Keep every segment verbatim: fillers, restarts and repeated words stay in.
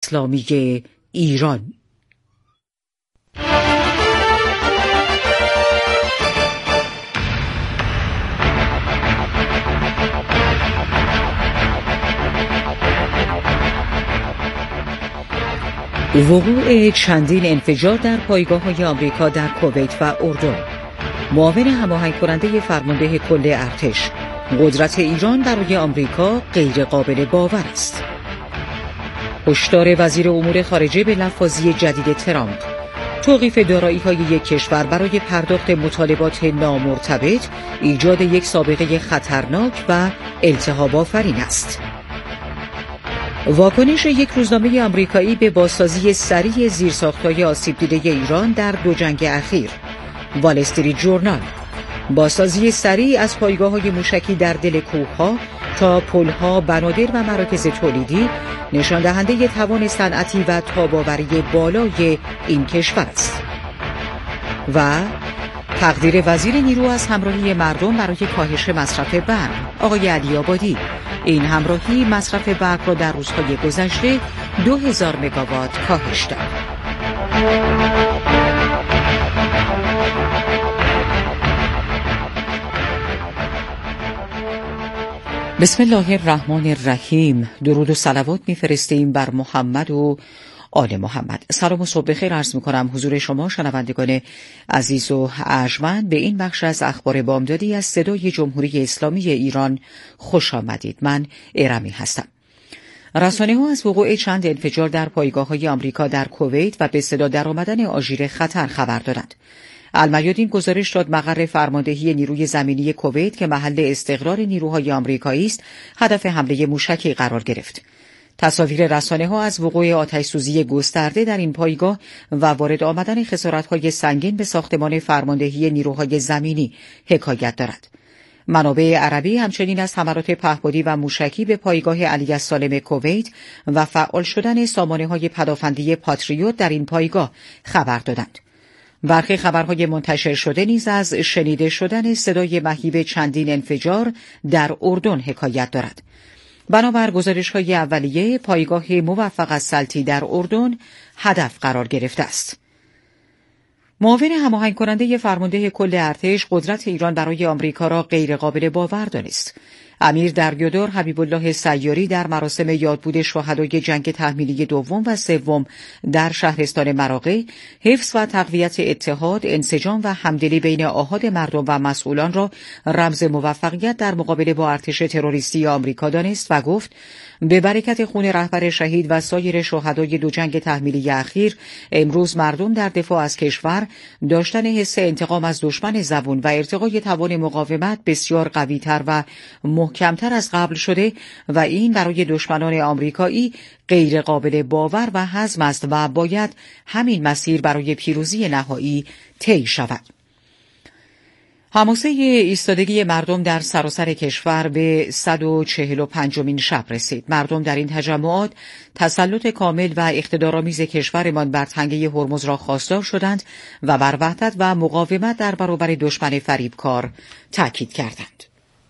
اسلامی ایران. وقوع چندین انفجار در پایگاه‌های آمریکا در کویت و اردن. معاون هماهنگ کننده فرمانده کل ارتش: قدرت ایران برای آمریکا غیر قابل باور است. هشدار وزیر امور خارجه به لفاظی جدید ترامپ: توقیف دارایی‌های یک کشور برای پرداخت مطالبات نامرتبط ایجاد یک سابقه خطرناک و التهاب آفرین است. واکنش یک روزنامه آمریکایی به بازسازی سریع زیرساخت‌های آسیب دیده ایران در دو جنگ اخیر. وال استریت جورنال: بازسازی سریع از پایگاه‌های موشکی در دل کوه‌ها تا پل‌ها، بنادر و مراکز تولیدی نشان دهنده توان صنعتی و تاب‌آوری بالای این کشور است. و تقدیر وزیر نیرو از همراهی مردم برای کاهش مصرف برق: آقای علی آبادی: این همراهی مصرف برق را در روزهای گذشته دو هزار مگاوات کاهش داد. بسم الله الرحمن الرحیم. درود و صلوات می‌فرستیم بر محمد و آل محمد. سلام و صبح بخیر عرض می‌کنم حضور شما شنوندگان عزیز و ارجمند به این بخش از اخبار بامدادی از صدای جمهوری اسلامی ایران خوش آمدید. من ارمی هستم. رسانه‌ها از وقوع چند انفجار در پایگاه‌های آمریکا در کویت و به صدا درآمدن آژیر خطر خبر دادند. المیادین گزارش داد مقر فرماندهی نیروی زمینی کویت که محل استقرار نیروهای آمریکایی است، هدف حمله موشکی قرار گرفت. تصاویر رسانه‌ها از وقوع آتش‌سوزی گسترده در این پایگاه و وارد آمدن خسارت‌های سنگین به ساختمان فرماندهی نیروهای زمینی حکایت دارد. منابع عربی همچنین از حملات پهپادی و موشکی به پایگاه علی السالم کویت و فعال شدن سامانه‌های پدافندی پاتریوت در این پایگاه خبر دادند. برخی خبرهای منتشر شده نیز از شنیده شدن صدای مهیب چندین انفجار در اردن حکایت دارد. بنابر گزارش‌های اولیه، پایگاه موفق السلطی در اردن هدف قرار گرفته است. معاون هماهنگ کننده فرمانده کل ارتش: قدرت ایران برای آمریکا را غیر قابل باور دانست. امیر دریادار حبیب الله سیاری در مراسم یادبود شهدای جنگ تحمیلی دوم و سوم در شهرستان مراغه، حفظ و تقویت اتحاد، انسجام و همدلی بین آحاد مردم و مسئولان را رمز موفقیت در مقابله با ارتش تروریستی آمریکا دانست و گفت: به برکت خون رهبر شهید و سایر شهدای دو جنگ تحمیلی اخیر، امروز مردم در دفاع از کشور داشتن حس انتقام از دشمن زبون و ارتقای توان مقاومت بسیار قوی‌تر و محکمتر از قبل شده و این برای دشمنان آمریکایی غیر قابل باور و هضم است و باید همین مسیر برای پیروزی نهایی طی شود. حماسه ایستادگی مردم در سراسر کشور به صد و چهل و پنجمین شب رسید. مردم در این تجمعات تسلط کامل و اقتدارآمیز کشورمان بر تنگه هرمز را خواستار شدند و بر وحدت و مقاومت در برابر دشمن فریبکار تاکید کردند.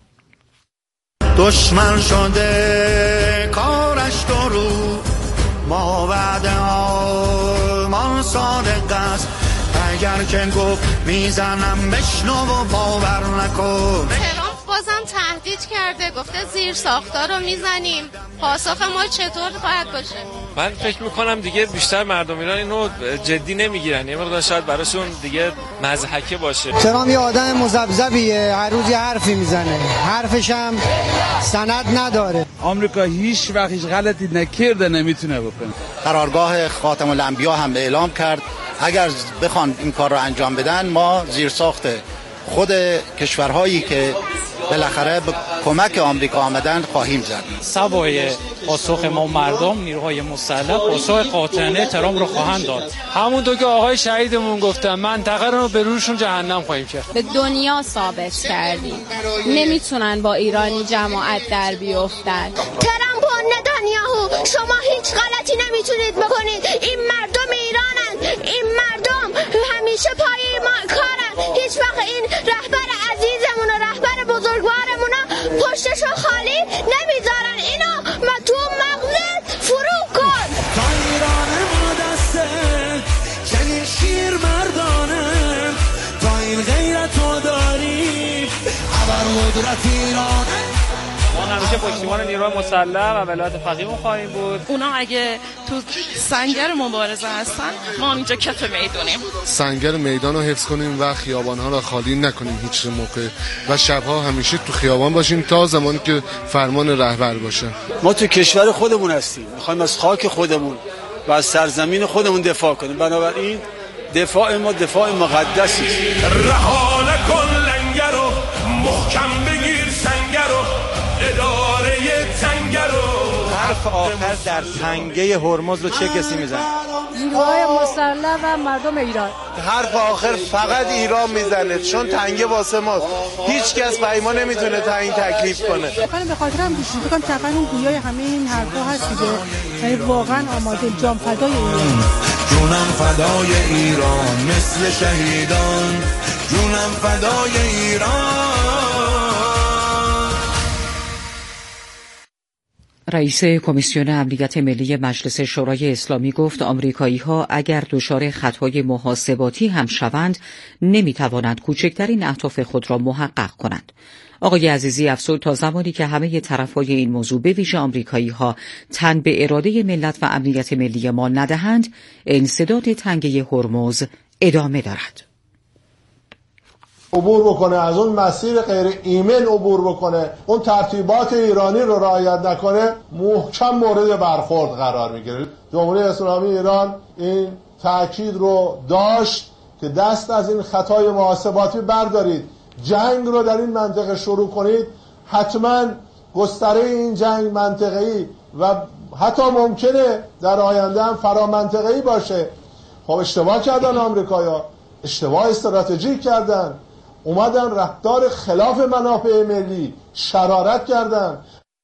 دشمن شده کارش درو، ما وعده آمان صادق است، اگر که گفت میزنم بشنو و باور نکن. ترامپ بازم تهدید کرده، گفته زیر ساختار رو میزنیم. پاسخ ما چطور خواهد باشه؟ من فکر میکنم دیگه بیشتر مردم ایران اینو جدی نمیگیرن، یه مقدار شاید براشون دیگه مضحکه باشه. ترامپ یه آدم مذبذبیه، هر روز یه حرفی میزنه، حرفش هم سند نداره. آمریکا هیچ وقت هیچ غلطی نکرده، نمیتونه بکنه. قرارگاه خاتم الانبیا هم اعلام کرد اگر بخوان این کار رو انجام بدن، ما زیرساخت خود کشورهایی که بالاخره به کمک آمریکا آمدن خواهیم زد. سوای پاسخ ما مردم، نیروهای مسلح پاسخ قاطعانه ترامپ رو خواهند داد. همونطور که آقای شهیدمون گفتن منطقه رو به روشون جهنم خواهیم کرد. به دنیا ثابت کردیم نمیتونن با ایرانی جماعت در بیافتن. ترامپ و نتانیاهو، شما هیچ غلطی نمیتونید بکنید. این مردم ایرانن، این مردم همیشه پای ما کارن. هیچ وقت این رهبر عزیزمون و رهبر بزرگوارمون پشتشو خالی نمیذارن. اینو ما تو مغزت فرو کن. قدرت ایران. ما همیشه پشتیبان نیروی مسلح و ولایت فقیه خواهیم بود. اونا اگه تو سنگر مبارزه هستن ما اینجا کف میدونیم. سنگر میدان رو حفظ کنیم و خیابان‌ها رو خالی نکنیم هیچ موقع و شب‌ها همیشه تو خیابان باشیم تا زمانی که فرمان رهبر باشه. ما تو کشور خودمون هستیم، می‌خوایم از خاک خودمون و از سرزمین خودمون دفاع کنیم. بنابراین دفاع ما دفاع مقدسی است. رها نکن لنگر رو، محکم بگیر سنگر رو، اداره تنگر رو. حرف آخر در تنگه هرمز رو چه کسی میزنه؟ نیروهای مسلح و مردم ایران. حرف آخر فقط ایران میزنه چون تنگه واسه ماست. هیچ کس برای ما نمیتونه تعیین تکلیف کنه. من به خاطر هم گوش میکنم طبعا اون گویای همه این حرفا هست دیگه. یعنی واقعا آماده جان فدای ایران. جونم فدای ایران مثل شهیدان، جونم فدای ایران. رئیس کمیسیون امنیت ملی مجلس شورای اسلامی گفت آمریکایی‌ها اگر دچار خطای محاسباتی هم شوند نمی‌توانند کوچکترین اهداف خود را محقق کنند. آقای عزیزی افزود تا زمانی که همه طرفهای این موضوع به ویژه آمریکایی‌ها تن به اراده ملت و امنیت ملی ما ندهند، انسداد تنگه هرمز ادامه دارد. عبور بکنه، از اون مسیر غیر ایمن عبور بکنه، اون ترتیبات ایرانی رو رعایت نکنه، محکم مورد برخورد قرار میگیره. جمهوری اسلامی ایران این تاکید رو داشت که دست از این خطای محاسباتی بردارید، جنگ رو در این منطقه شروع کنید، حتما گستره این جنگ منطقه‌ای و حتی ممکنه در آینده هم فرامنطقه‌ای باشه. خب اشتباه کردن آمریکایی‌ها، اشتباه استراتژیک کردن، اومدن رفتار خلاف منافع ملی شرارت کردن.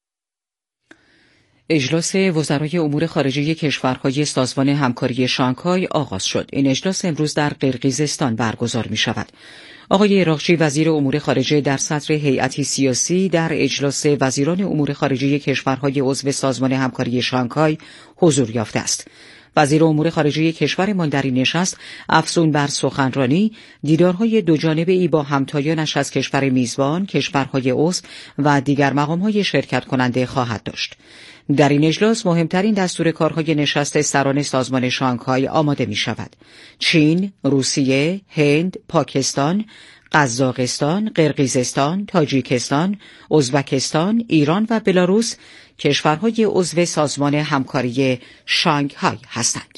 اجلاس وزرای امور خارجه کشورهای سازمان همکاری شانگهای آغاز شد. این اجلاس امروز در قرقیزستان برگزار می شود. آقای اراغچی وزیر امور خارجه در صدر هیئتی سیاسی در اجلاس وزیران امور خارجه کشورهای عضو سازمان همکاری شانگهای حضور یافته است. وزیر امور خارجه کشورمان در این نشست افزون بر سخنرانی دیدارهای دوجانبه‌ای با همتایانش از کشور میزبان، کشورهای عضو و دیگر مقام‌های شرکت کننده خواهد داشت. در این اجلاس مهمترین دستور کارهای نشست سران سازمان شانگهای آماده می شود. چین، روسیه، هند، پاکستان، قزاقستان، قرقیزستان، تاجیکستان، ازبکستان، ایران و بلاروس کشورهای عضو سازمان همکاری شانگهای هستند.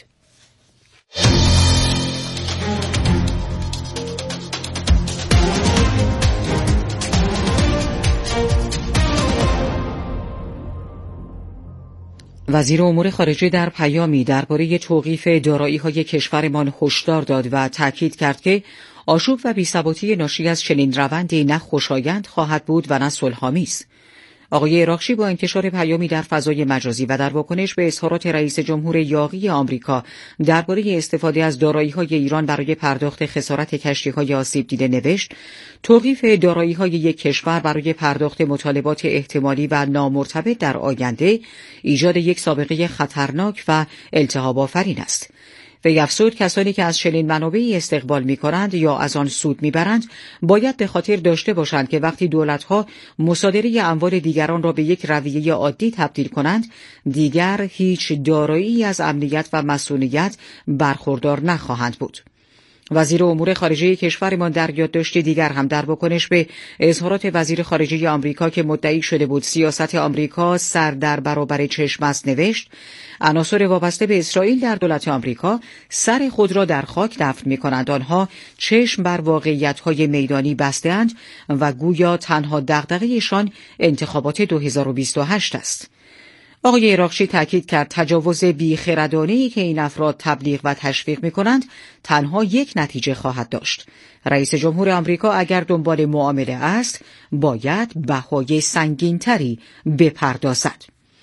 وزیر امور خارجه در پیامی درباره توقیف دارایی‌های کشورمان هشدار داد و تاکید کرد که آشوب و بی‌ثباتی ناشی از چنین روندی نه خوشایند خواهد بود و نه صلح‌آمیز. آقای اراغچی با انتشار پیامی در فضای مجازی و در واکنش به اظهارات رئیس جمهور یاغی آمریکا درباره استفاده از دارایی‌های ایران برای پرداخت خسارت کشتی‌های آسیب دیده نوشت: توقیف دارایی‌های یک کشور برای پرداخت مطالبات احتمالی و نامرتبط در آینده ایجاد یک سابقه خطرناک و التهاب آفرین است. وی افزود کسانی که از چنین منابعی استقبال می‌کنند یا از آن سود می‌برند باید به خاطر داشته باشند که وقتی دولت‌ها مصادره اموال دیگران را به یک رویه عادی تبدیل کنند دیگر هیچ دارایی از امنیت و مسئولیت برخوردار نخواهند بود. وزیر امور خارجه کشورمان در یادداشت دیگر هم در واکنش به اظهارات وزیر خارجه آمریکا که مدعی شده بود سیاست آمریکا سر در برابر چشم است نوشت: عناصر وابسته به اسرائیل در دولت آمریکا سر خود را در خاک دفن می‌کنند. آنها چشم بر واقعیت‌های میدانی بسته‌اند و گویا تنها دغدغه‌شان انتخابات دو هزار و بیست و هشت است. آقای اراغچی تاکید کرد تجاوز بیخردانه‌ای که این افراد تبلیغ و تشویق می‌کنند تنها یک نتیجه خواهد داشت. رئیس جمهور آمریکا اگر دنبال معامله است باید بهای سنگین‌تری بپردازد.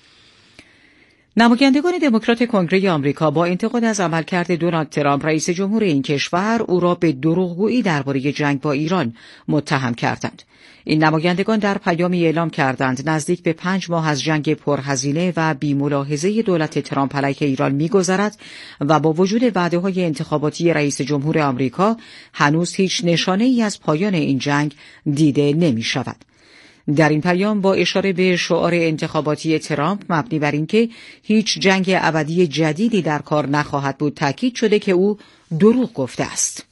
نمایندگان دموکرات کنگره آمریکا با انتقاد از عملکرد دونالد ترامپ رئیس جمهور این کشور او را به دروغگویی درباره جنگ با ایران متهم کردند. این نمایندگان در پیامی اعلام کردند نزدیک به پنج ماه از جنگ پرهزینه و بی‌ملاحظه دولت ترامپ علیه ایران می‌گذرد و با وجود وعده‌های انتخاباتی رئیس جمهور آمریکا هنوز هیچ نشانه‌ای از پایان این جنگ دیده نمی‌شود. در این پیام با اشاره به شعار انتخاباتی ترامپ مبنی بر اینکه هیچ جنگ ابدی جدیدی در کار نخواهد بود تاکید شده که او دروغ گفته است.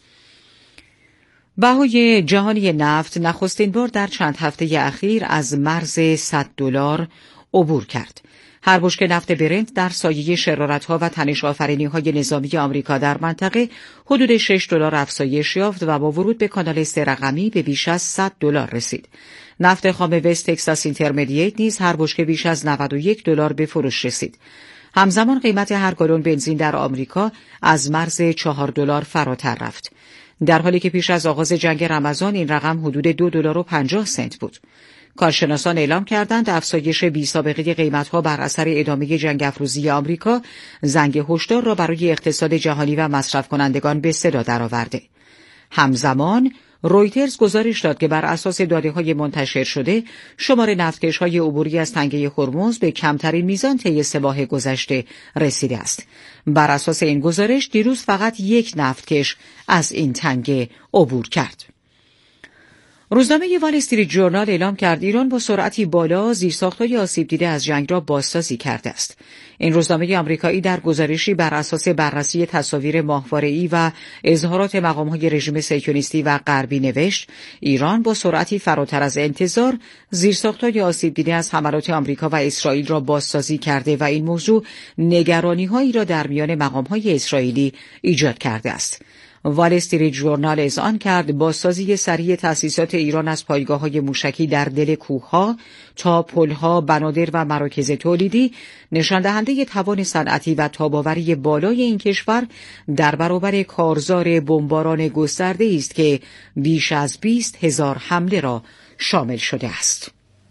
بهای جهانی نفت نخستین بار در چند هفته اخیر از مرز صد دلار عبور کرد. هر بشکه نفت برنت در سایه شرارت‌ها و تنش‌آفرینی‌های نظامی آمریکا در منطقه حدود شش دلار افزایش یافت و با ورود به کانال سه رقمی به بیش از صد دلار رسید. نفت خام وست تگزاس اینترمدییت نیز هر بشکه بیش از نود و یک دلار به فروش رسید. همزمان قیمت هر گالن بنزین در آمریکا از مرز چهار دلار فراتر رفت. در حالی که پیش از آغاز جنگ رمضان این رقم حدود دو دلار و پنجاه سنت بود. کارشناسان اعلام کردند افزایش بی‌سابقه قیمت‌ها بر اثر ادامه جنگ افروزی آمریکا زنگ هشدار را برای اقتصاد جهانی و مصرف کنندگان به صدا درآورده. همزمان رویترز گزارش داد که بر اساس داده‌های منتشر شده شمار نفتکش‌های عبوری از تنگه هرمز به کمترین میزان طی سه ماه گذشته رسیده است. بر اساس این گزارش دیروز فقط یک نفتکش از این تنگه عبور کرد. روزنامه وال استریت ژورنال اعلام کرد ایران با سرعتی بالا زیرساخت‌های آسیب دیده از جنگ را بازسازی کرده است. این روزنامه آمریکایی در گزارشی بر اساس بررسی تصاویر ماهواره‌ای و اظهارات مقام‌های رژیم صهیونیستی و غربی نوشت ایران با سرعتی فراتر از انتظار زیرساخت‌های آسیب دیده از حملات آمریکا و اسرائیل را بازسازی کرده و این موضوع نگرانی‌هایی را در میان مقام‌های اسرائیلی ایجاد کرده است. وال استریت ژورنال اذعان کرد بازسازی سریع تأسیسات ایران از پایگاه‌های موشکی در دل کوه‌ها تا پل‌ها، بنادر و مراکز تولیدی نشان دهنده توان صنعتی و تاب‌آوری بالای این کشور در برابر کارزار بمباران گسترده است که بیش از بیست هزار حمله را شامل شده است.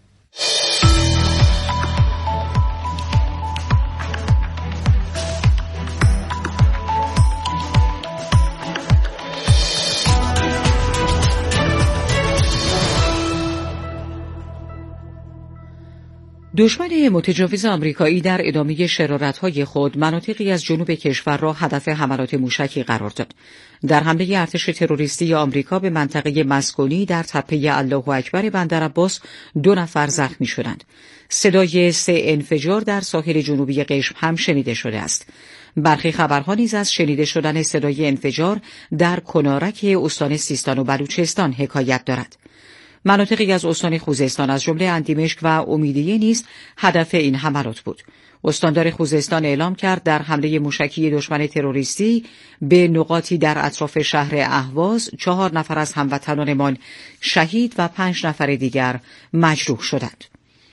دشمن متجاوز آمریکایی در ادامه شرارت‌های خود مناطقی از جنوب کشور را هدف حملات موشکی قرار داد. در حمله ارتش تروریستی آمریکا به منطقه مسکونی در تپه الله اکبر بندرعباس دو نفر زخمی شدند. صدای سه انفجار در ساحل جنوبی قشم هم شنیده شده است. برخی خبرها نیز از شنیده شدن صدای انفجار در کنارک استان سیستان و بلوچستان حکایت دارد. مناطقی از استان خوزستان از جمله اندیمشک و امیدیه نیز هدف این حملات بود. استاندار خوزستان اعلام کرد در حمله موشکی دشمن تروریستی به نقاطی در اطراف شهر اهواز چهار نفر از هموطنانمان شهید و پنج نفر دیگر مجروح شدند.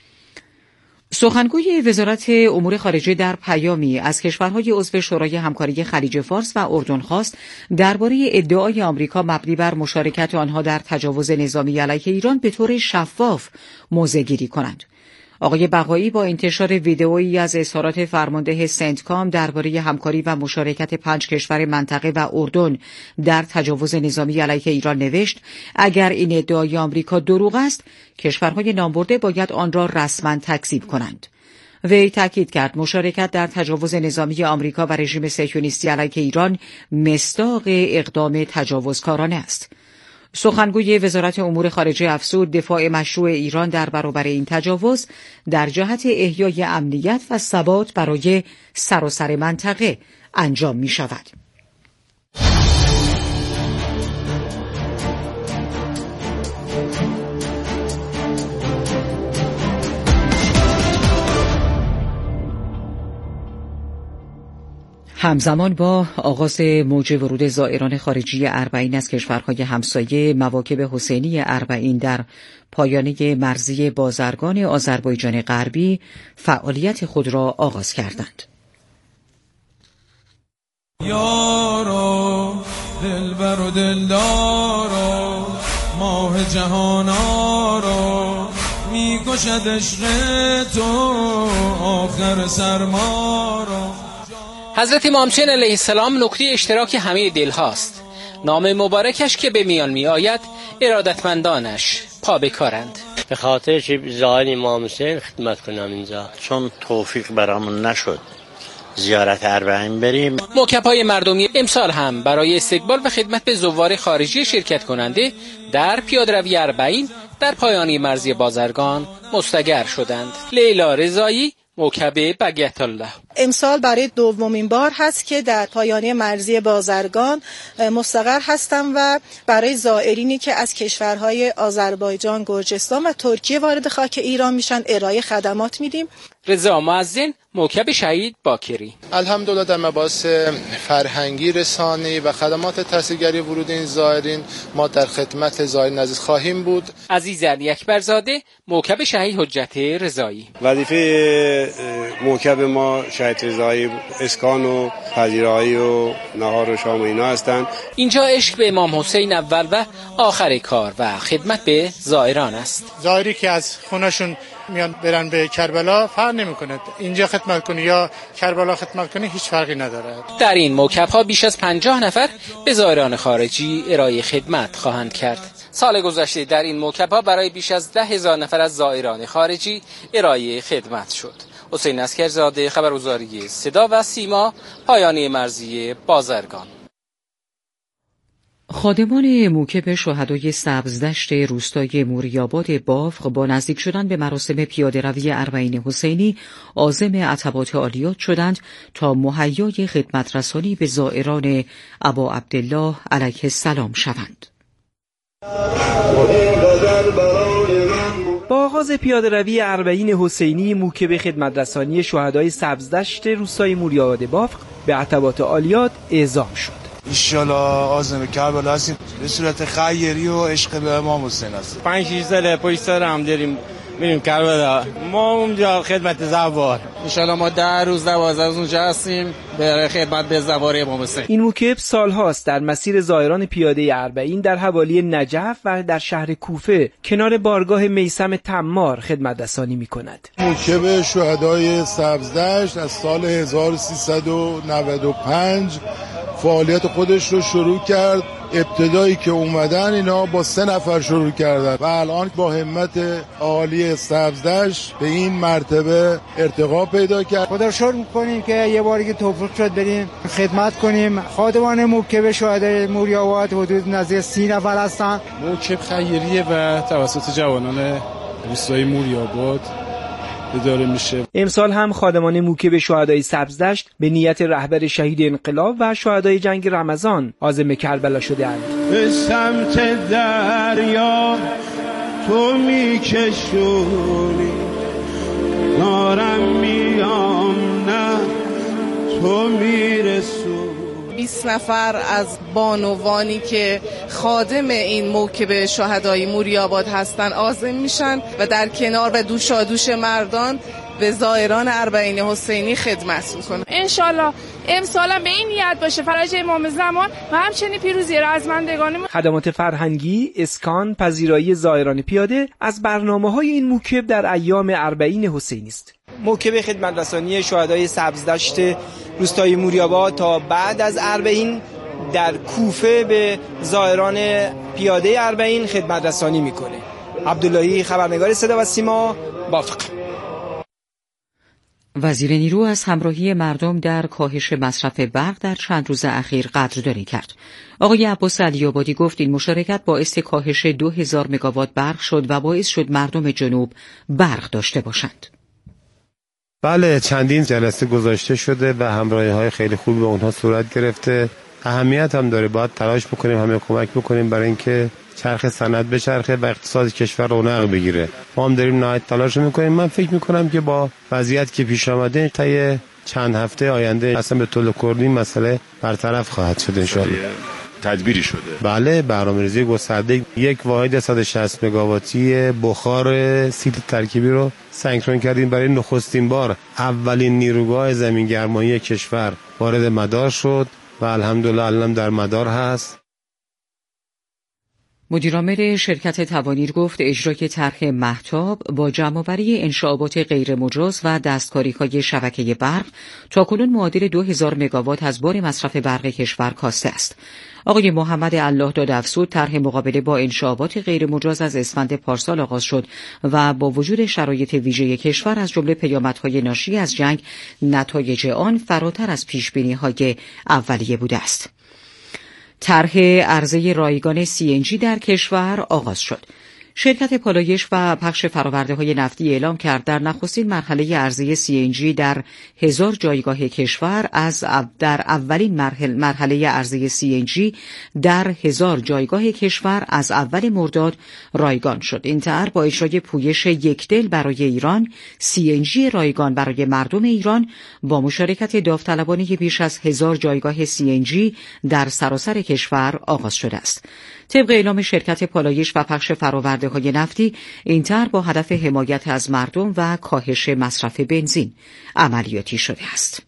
سخنگوی وزارت امور خارجه در پیامی از کشورهای عضو شورای همکاری خلیج فارس و اردن خواست درباره ادعای آمریکا مبنی بر مشارکت آنها در تجاوز نظامی علیه ایران به طور شفاف موضع‌گیری کنند. آقای بقایی با انتشار ویدئویی از اظهارات فرمانده سنتکام درباره همکاری و مشارکت پنج کشور منطقه و اردن در تجاوز نظامی علیه ایران نوشت اگر این ادعای آمریکا دروغ است کشورهای نامبرده باید آن را رسما تکذیب کنند. وی تاکید کرد مشارکت در تجاوز نظامی آمریکا و رژیم صهیونیستی علیه ایران مصداق اقدام تجاوزکارانه است. سخنگوی وزارت امور خارجه افزود دفاع مشروع ایران در برابر این تجاوز در جهت احیای امنیت و ثبات برای سراسر منطقه انجام می شود. همزمان با آغاز موج ورود زائران خارجی اربعین از کشورهای همسایه، مواکب حسینی اربعین در پایانه مرزی بازرگان آذربایجان غربی فعالیت خود را آغاز کردند. یارو دلبر و دلدارو ماه جهانارو میکشد عشق تو آخر سرمارو. حضرت امام حسین علیه السلام نقطه اشتراک همه دل هاست. نام مبارکش که به میان می آید ارادتمندانش پا بکارند. به خاطر که زائر امام حسین خدمت کنم اینجا، چون توفیق برامون نشد زیارت اربعین بریم. موکب‌های مردمی امسال هم برای استقبال و خدمت به زوار خارجی شرکت کننده در پیاده‌روی اربعین در پایانی مرزی بازرگان مستقر شدند. لیلا رضایی، موکب بقیت الله. امسال برای دومین بار هست که در پایانی مرزی بازرگان مستقر هستم و برای زائرینی که از کشورهای آذربایجان، گرجستان و ترکیه وارد خاک ایران میشن ارائه خدمات میدیم. رضا معزن، موکب شهید باکری. الحمدلله در مباحث فرهنگی، رسانه‌ای و خدمات تحصیلگری ورود این زائرین ما در خدمت زائرین عزیز خواهیم بود. عزیز علی اکبرزاده، موکب شهید حجت رضایی. وظیفه موکب ما شهید رضایی اسکان و پذیرایی و نهار و شام و اینا هستند. اینجا عشق به امام حسین اول و آخر کار و خدمت به زائران است. زائری که از خونه‌شون میان برن به کربلا فرق نمی‌کنه، اینجا خدمت کنی یا کربلا خدمت کنی هیچ فرقی نداره. در این موکب‌ها بیش از پنجاه نفر به زائران خارجی ارائه خدمت خواهند کرد. سال گذشته در این موکب‌ها برای بیش از ده هزار نفر از زائران خارجی ارائه خدمت شد. حسین اسکرزاده، خبرگزاری صدا و سیما، پایانی مرزی بازرگان. خادمان موکب شهدای سبزدشت روستای موریاباد بافق با نزدیک شدن به مراسم پیاده‌روی اربعین حسینی عازم عتبات عالیات شدند تا مهیای خدمت رسانی به زائران ابا عبدالله علیه السلام شوند. با آغاز پیاده‌روی اربعین حسینی موکب خدمت رسانی شهدای سبزدشت روستای موریاباد بافق به عتبات عالیات اعزام شد. انشالله عازم کربلا هستیم به صورت خیری و عشق به امام حسین هستیم. پنج شش سال پشت سر هم داریم میریم کربلا، ما اونجا خدمت زوار. انشالله ما ده روز دوازده روز اونجا هستیم برای خدمت به زوار امام حسین. این موکب سالهاست در مسیر زائران پیاده اربعین در حوالی نجف و در شهر کوفه کنار بارگاه میثم تمار خدمت رسانی می‌کند. موکب شهدای سبزدشت از سال هزار و سیصد و نود و پنج فعالیت خودش رو شروع کرد. ابتدایی که اومدن اینا با سه نفر شروع کردن و الان با همت عالی سبزدشت به این مرتبه ارتقا پیدا کرد. خدا رو شکر می‌کنیم که یه باری که توفیق شد بریم خدمت کنیم. خادمان موکب شهدای موریاباد حدود نزدیک سی نفر هستن. موکب خیریه و توسط جوانان روستای موریاباد اداره میشه. امسال هم خادمان موکب شهدای سبزدشت به نیت رهبر شهید انقلاب و شهدای جنگ رمضان عازم کربلا شده‌اند. به سمت دریا تو میکشونی نارم میام نه تو میرسونی. بیست نفر از بانوانی که خادم این موکب شهدای موریاباد هستن عازم میشن و در کنار و دوشادوش مردان به زائران اربعین حسینی خدمت میکنن. انشالله امسال به این نیت باشه فرج امام زمان و همچنین پیروزی رزمندگان. خدمات فرهنگی، اسکان، پذیرایی زائران پیاده از برنامه‌های این موکب در ایام اربعین حسینی است. موکب خدمت رسانی شهدای سبزدشت روستای موریاباد تا بعد از اربعین در کوفه به زائران پیاده اربعین خدمت رسانی میکنه. عبداللهی، خبرنگار صدا و سیما، بافق. وزیر نیرو از همراهی مردم در کاهش مصرف برق در چند روز اخیر قدردانی کرد. آقای عباس علی‌آبادی گفت این مشارکت باعث کاهش دو هزار مگاوات برق شد و باعث شد مردم جنوب برق داشته باشند. بله، چندین جلسه گذاشته شده و همراهی‌های خیلی خوب به اونها صورت گرفته. اهمیت هم داره، باید تلاش بکنیم، همه کمک بکنیم برای اینکه چرخ صنعت بچرخه و اقتصاد کشور رونق بگیره. ما هم داریم نهایت تلاش میکنیم. من فکر میکنم که با وضعیت که پیش آمده طی چند هفته آینده اصلا به طول کلی مسئله برطرف خواهد شد ان شاء الله. تدبیری شده. بله، برنامه‌ریزی گسترده. یک واحد صد و شصت مگاواتی بخار سیل ترکیبی رو سنکرون کردیم برای نخستین بار. اولین نیروگاه زمینگرمایی کشور وارد مدار شد و الحمدلله الان در مدار هست. مدیرعامل شرکت توانیر گفت اجرای طرح مهتاب با جمع‌آوری انشعابات غیرمجاز و دستکاری‌های شبکه برق تاکنون معادل دو هزار مگاوات از بار مصرف برق کشور کاسته است. آقای محمد الله داد افزود طرح مقابله با انشعابات غیرمجاز از اسفند پارسال آغاز شد و با وجود شرایط ویژه کشور از جمله پیامدهای ناشی از جنگ نتایج آن فراتر از پیش‌بینی‌های اولیه بوده است. طرح عرضه رایگان سی ان جی در کشور آغاز شد. شرکت پالایش و پخش فرآورده‌های نفتی اعلام کرد در نخستین مرحله عرضه سی ان جی در هزار جایگاه کشور از در اولین مرحله مرحله عرضه سی ان جی در هزار جایگاه کشور از اول مرداد رایگان شد. این طرح با اجرای پویش یکدل برای ایران، سی ان جی رایگان برای مردم ایران با مشارکت داوطلبانه بیش از هزار جایگاه سی ان جی در سراسر کشور آغاز شده است. طبق اعلام شرکت پالایش و پخش فرآورده‌های نفتی، این طرح با هدف حمایت از مردم و کاهش مصرف بنزین عملیاتی شده است.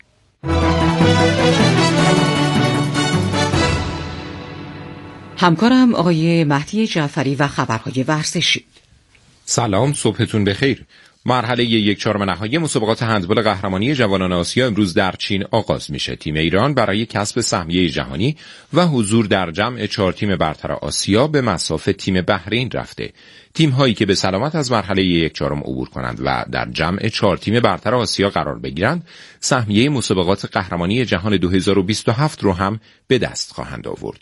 همکارم آقای مهدی جعفری و خبرهای ورزشی. سلام، صبحتون بخیر. مرحله یک چهارم نهایی مسابقات هندبال قهرمانی جوانان آسیا امروز در چین آغاز میشه. تیم ایران برای کسب سهمیه جهانی و حضور در جمع چهار تیم برتر آسیا به مصاف تیم بحرین رفته. تیم هایی که به سلامت از مرحله یک چهارم عبور کنند و در جمع چهار تیم برتر آسیا قرار بگیرند، سهمیه مسابقات قهرمانی جهان دو هزار و بیست و هفت رو هم به دست خواهند آورد.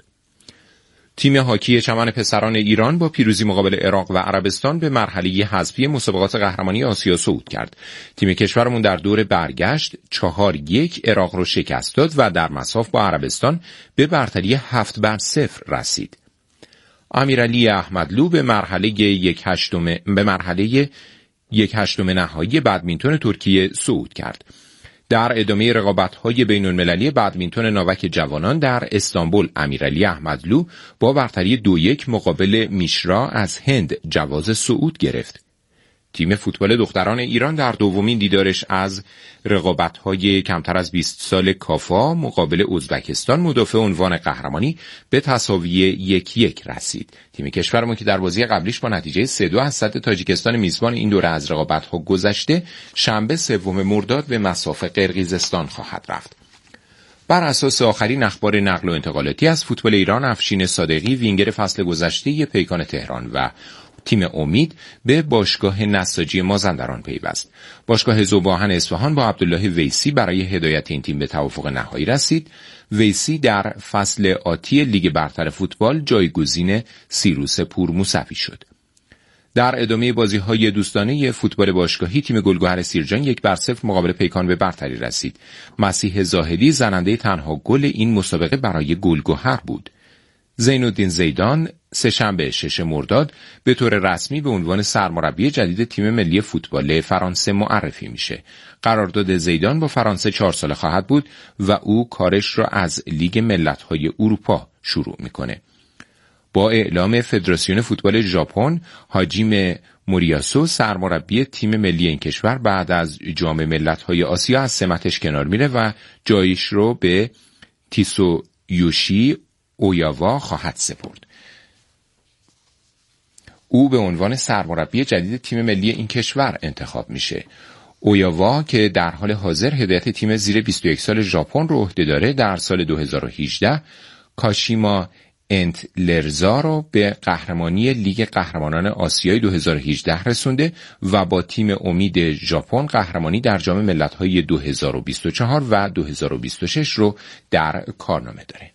تیم هاکی چمن پسران ایران با پیروزی مقابل عراق و عربستان به مرحله حذفی مسابقات قهرمانی آسیا صعود کرد. تیم کشورمون در دور برگشت چهار یک عراق رو شکست داد و در مصاف با عربستان به برتری هفت بر صفر رسید. امیرعلی احمدلو به مرحله یک هشتم به مرحله یک هشتم نهایی بدمینتون ترکیه صعود کرد. در ادامه رقابت‌های بین‌المللی بدمینتون ناوک جوانان در استانبول، امیرعلی احمدلو با برتری دو یک مقابل میشرا از هند جواز صعود گرفت. تیم فوتبال دختران ایران در دومین دیدارش از رقابت‌های کمتر از بیست سال کافا مقابل ازبکستان مدافع عنوان قهرمانی به تساوی یک یک رسید. تیم کشورمون که در بازی قبلیش با نتیجه سه دو از صد تاجیکستان میزبان این دوره از رقابت‌ها گذشته، شنبه سوم مرداد به مصاف قرقیزستان خواهد رفت. بر اساس آخرین اخبار نقل و انتقالاتی از فوتبال ایران، افشین صادقی وینگر فصل گذشته پیکان تهران و تیم امید به باشگاه نساجی مازندران پیوست. باشگاه ذوب‌آهن اصفهان با عبدالله ویسی برای هدایت این تیم به توافق نهایی رسید. ویسی در فصل آتی لیگ برتر فوتبال جایگزین سیروس پور موسوی شد. در ادامه بازی‌های دوستانه فوتبال باشگاهی، تیم گلگهر سیرجان یک بر صفر مقابل پیکان به برتری رسید. مسیح زاهدی زننده تنها گل این مسابقه برای گلگهر بود. زینالدین زیدان سه‌شنبه شش مرداد به طور رسمی به عنوان سرمربی جدید تیم ملی فوتبال فرانسه معرفی میشه. قرارداد زیدان با فرانسه چهار ساله خواهد بود و او کارش را از لیگ ملت‌های اروپا شروع میکنه. با اعلام فدراسیون فوتبال ژاپن، هاجیم موریاسو سرمربی تیم ملی این کشور بعد از جام ملت‌های آسیا از سمتش کنار میره و جایش رو به تیسو یوشی اویاوا خواهد سپرد. او به عنوان سرمربی جدید تیم ملی این کشور انتخاب میشه. اویاوا که در حال حاضر هدایت تیم زیر بیست و یک سال ژاپن رو عهده داره، در سال دو هزار و هجده کاشیما انتلرزا رو به قهرمانی لیگ قهرمانان آسیای دو هزار و هجده رسونده و با تیم امید ژاپن قهرمانی در جام ملت‌های دو هزار و بیست و چهار و دو هزار و بیست و شش رو در کارنامه داره.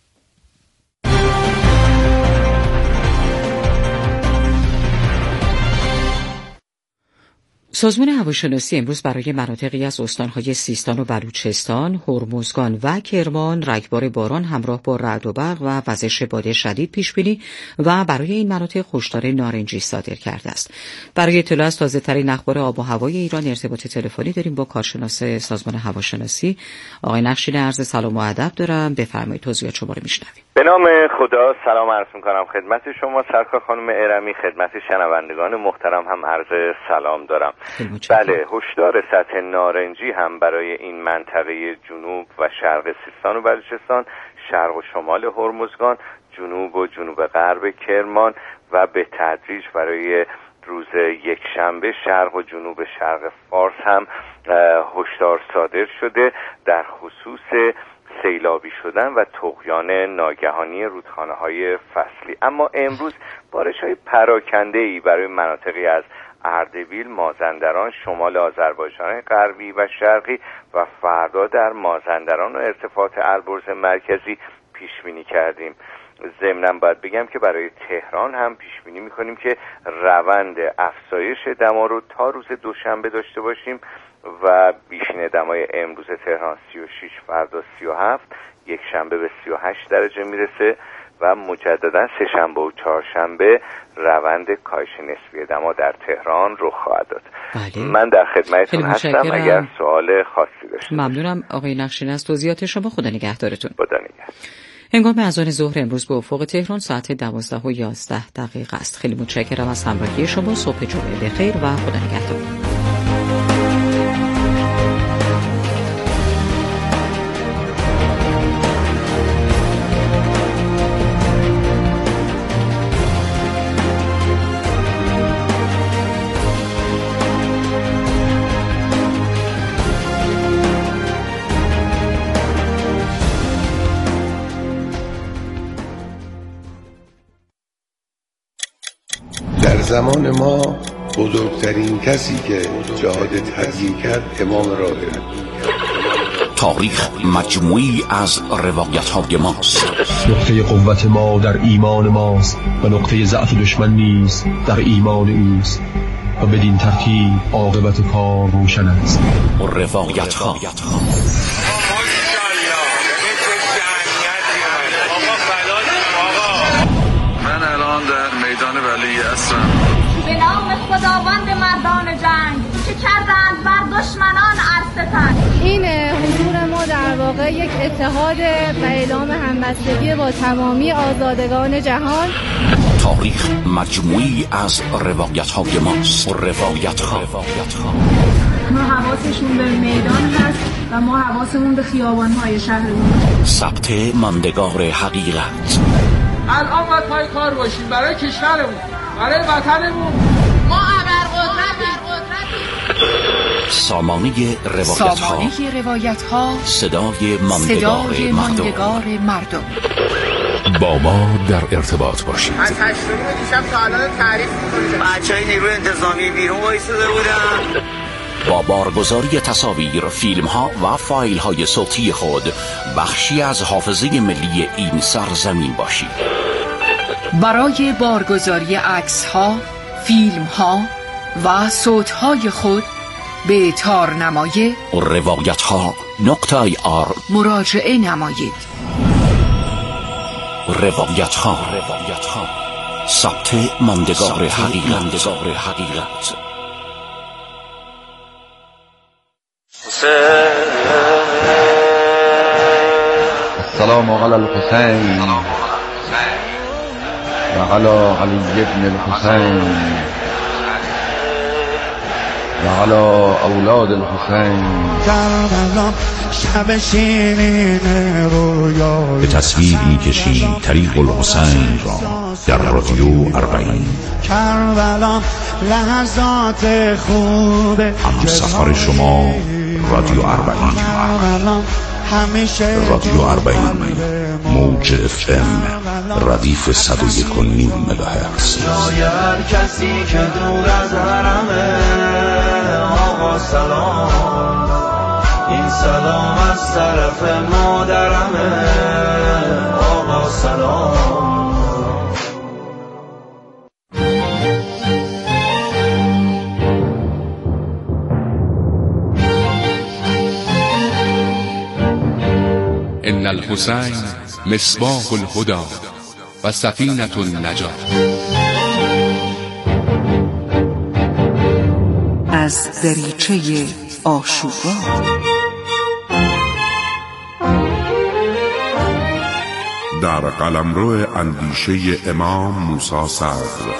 سازمان هواشناسی امروز برای مناطقی از استانهای سیستان و بلوچستان، هرمزگان و کرمان رگبار باران همراه با رعد و برق و وزش باد شدید پیش بینی و برای این مناطق هشدار نارنجی صادر کرده است. برای اطلاع از تازه‌ترین اخبار آب و هوای ایران ارتباط تلفنی داریم با کارشناس سازمان هواشناسی آقای نقشین. عرض سلام و ادب دارم، بفرمایید توضیحات شما رو میشنویم. به نام خدا سلام عرض میکنم خدمت شما سرکار خانم ارمی، خدمت شنوندگان محترم هم عرض سلام دارم. بله، هشدار سطح نارنجی هم برای این منطقه جنوب و شرق سیستان و بلوچستان شرق و شمال هرمزگان، جنوب و جنوب غرب کرمان و به تدریج برای روز یکشنبه شرق و جنوب شرق فارس هم هشدار صادر شده در خصوص سیلابی شدن و طغیان ناگهانی رودخانه‌های فصلی. اما امروز بارش‌های پراکنده‌ای برای مناطقی از اردبیل، مازندران، شمال آذربایجان غربی و شرقی و فردا در مازندران و ارتفاعات البرز مرکزی پیش بینی کردیم. ضمناً باید بگم که برای تهران هم پیش بینی می‌کنیم که روند افزایش دما رو تا روز دوشنبه داشته باشیم و بیشین دمای امروز تهران سی و شش، فردا سی و هفت، یک شنبه به سی و هشت درجه میرسه و مجددا سه شنبه و چهارشنبه روند کاهش نسبی دما در تهران رخ خواهد داد. بله. من در خدمتتون هستم اگر سوال خاصی داشتید. ممنونم آقای نقشین از توضیحات شما. خدا نگهدارتون. خدا نگهدار. هنگام اذان ظهر امروز به افق تهران ساعت دوازده و یازده دقیقه است. خیلی متشکرم از همراهی شما. صبح جمعه بخیر و خدا نگهدار. در زمان ما بزرگترین کسی که جهاد تبلیغ کرد امام راهب. تاریخ مجموعی از روایت‌های ماست. نقطه قوت ما در ایمان ماست و نقطه ضعف دشمن نیز در ایمان اوست و بدین ترتیب عاقبت کار روشن است. روایت‌ها من الان در میدان ولی هستم. به نام خداوند مردان جنگ که کردند بر دشمنان ارستن. این حضور ما در واقع یک اتحاد و اعلام همبستگی با تمامی آزادگان جهان. تاریخ مجموعی از روایت‌های ماست. روایت‌ها ما حواسشون به میدان هست و ما حواسمون به خیابان‌های شهرمون. ثبت ماندگار حقیقت. الان باید پای کار باشیم برای کشورمون، برای وطنمون. ما ابرقدرتیم. سامانه روایت‌ها. سامانه روایت‌ها. صدای ماندگار صدای ماندگار مردم. با ما در ارتباط باشید. از هشتمی دیشب تا الان تعریف می‌کنید. بچه‌های نیروی انتظامی بیرون وایساده بودن. با بارگذاری تصاویر، فیلم‌ها و فایل‌های صوتی خود بخشی از حافظه ملی این سرزمین باشید. برای بارگذاری عکس‌ها، فیلم‌ها و صوت‌های خود به تارنمای روایت‌ها نقطه آی آر مراجعه نمایید. روایت‌ها ثبت ماندگار حقیقت. السلام علی الحسین و علی علی ابن الحسین و علی اولاد الحسین. به تصویر می‌کشیم طریق الحسین را در رادیو اربعین. هم سفر شما رادیو اربعین. رادیو اربعین موج اف ام ردیف صد و یک و نیم مگاهرتز. هر کسی که دور از حرمه آقا سلام، این سلام از طرف مادرمه آقا سلام. ان الحسین مصباح الهدى و سفینة النجات. از دریچه عاشورا در قلمرو اندیشه امام موسی صدر.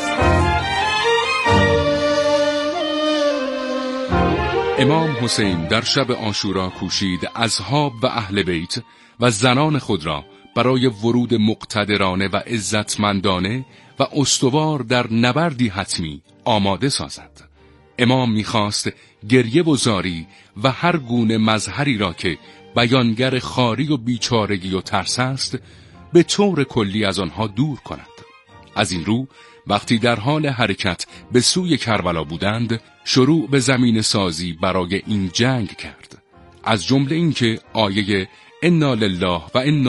امام حسین در شب عاشورا کوشید اصحاب و اهل بیت و زنان خود را برای ورود مقتدرانه و عزتمندانه و استوار در نبردی حتمی آماده سازد. امام می‌خواست گریه و زاری و هر گونه مظهری را که بیانگر خواری و بیچارگی و ترس است به طور کلی از آنها دور کند. از این رو وقتی در حال حرکت به سوی کربلا بودند شروع به زمین سازی برای این جنگ کرد. از جمله اینکه آیه انا لله و انا